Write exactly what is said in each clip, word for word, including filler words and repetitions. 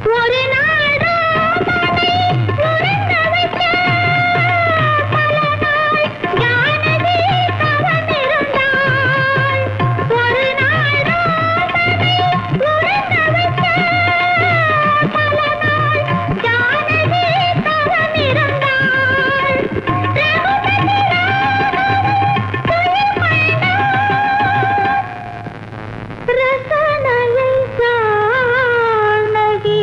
ஒரு நாள் ராமனை உறங்க வைக்க பல நாள் ஜானகி தவம் இருந்தாள். ஒரு நாள் ராமனை உறங்க வைக்க பல நாள் ஜானகி தவம் இருந்தாள். ரகுபதி ராகவன் துயில் கொண்டான். ரசனையை ஜானகி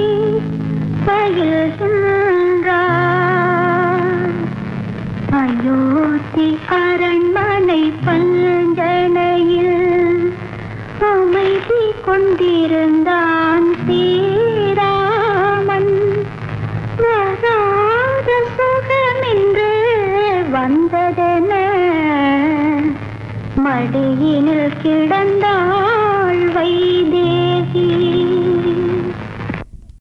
பயில்கின்றாள். அயோத்தி அரண்மனை பஞ்சனையில் அமைதி கொண்டிருந்தான் ஸ்ரீராமன். வராத சுகமென்று வந்ததென மடியினில் கிடந்தான்